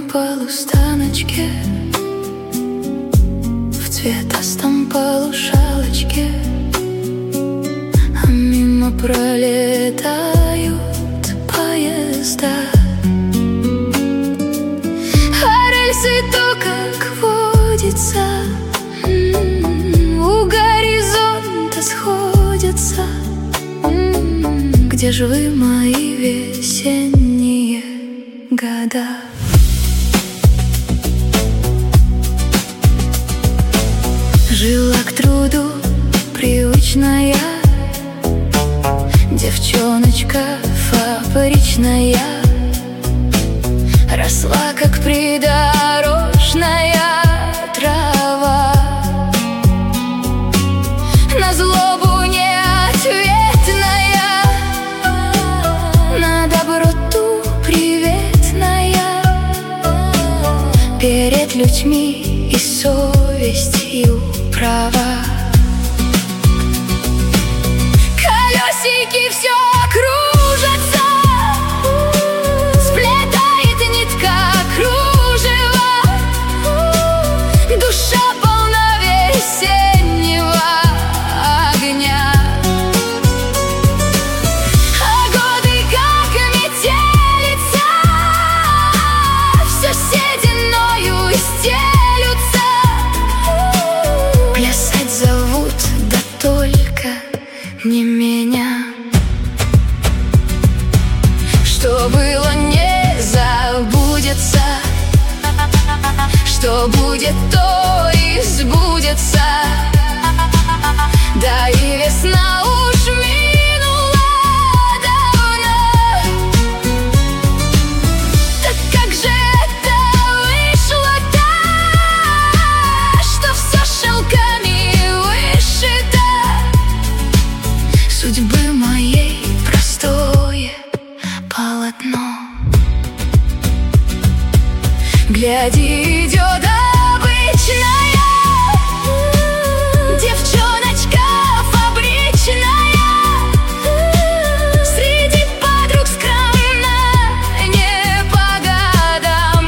полустаночке, в цветастом полушалочке, а мимо пролетают поезда. А рельсы то, как водится, у горизонта сходятся. Где же вы, мои весенние года? Жила к труду привычная девчоночка фабричная, росла, как придорожная трава. На злобу неответная, на доброту приветная, перед людьми и совестью права. Колесики все кружатся, сплетает нитка кружева, душа полна весеннего огня. А годы, как метелица, все сединою стелются. Плясать зовут, да только не меня. Что было, не забудется, что будет, то и сбудется. Да и весна уж минула давно. Так как же это вышло-то, что все шелками вышито? Судьбы моей простое полотно. Гляди, идет обычная девчоночка фабричная, среди подруг скромна, не по годам.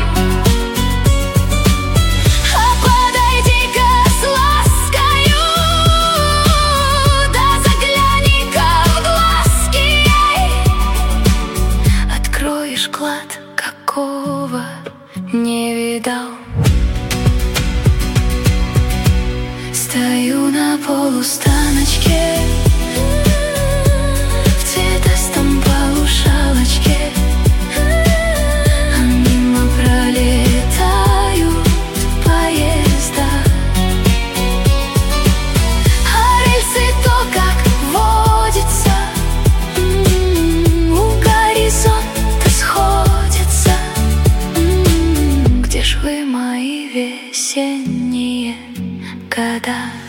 А подойди-ка с ласкою, да загляни-ка в глазки ей, откроешь клад, какого не видал. Стою на полустаночке, в цветастом полушалочке, а мимо пролетают поезда. А рельсы то, как водится, у горизонта сходятся. Где ж вы, мои весенние года?